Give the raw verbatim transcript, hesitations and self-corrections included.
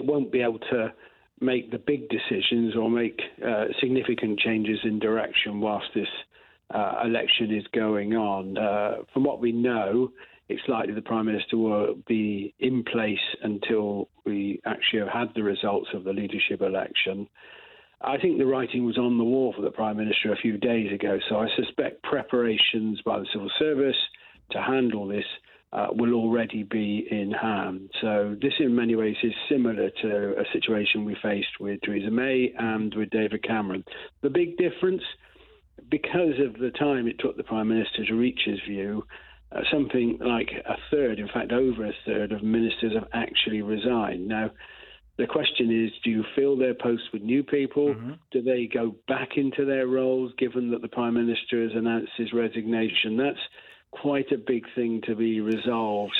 won't be able to make the big decisions or make uh, significant changes in direction whilst this uh, election is going on. Uh, from what we know, it's likely the Prime Minister will be in place until we actually have had the results of the leadership election. I think the writing was on the wall for the Prime Minister a few days ago, so I suspect preparations by the civil service to handle this uh, will already be in hand. So this in many ways is similar to a situation we faced with Theresa May and with David Cameron. The big difference, because of the time it took the Prime Minister to reach his view, uh, something like a third, in fact over a third of ministers have actually resigned. Now, the question is, do you fill their posts with new people? Mm-hmm. Do they go back into their roles, given that the Prime Minister has announced his resignation? That's quite a big thing to be resolved.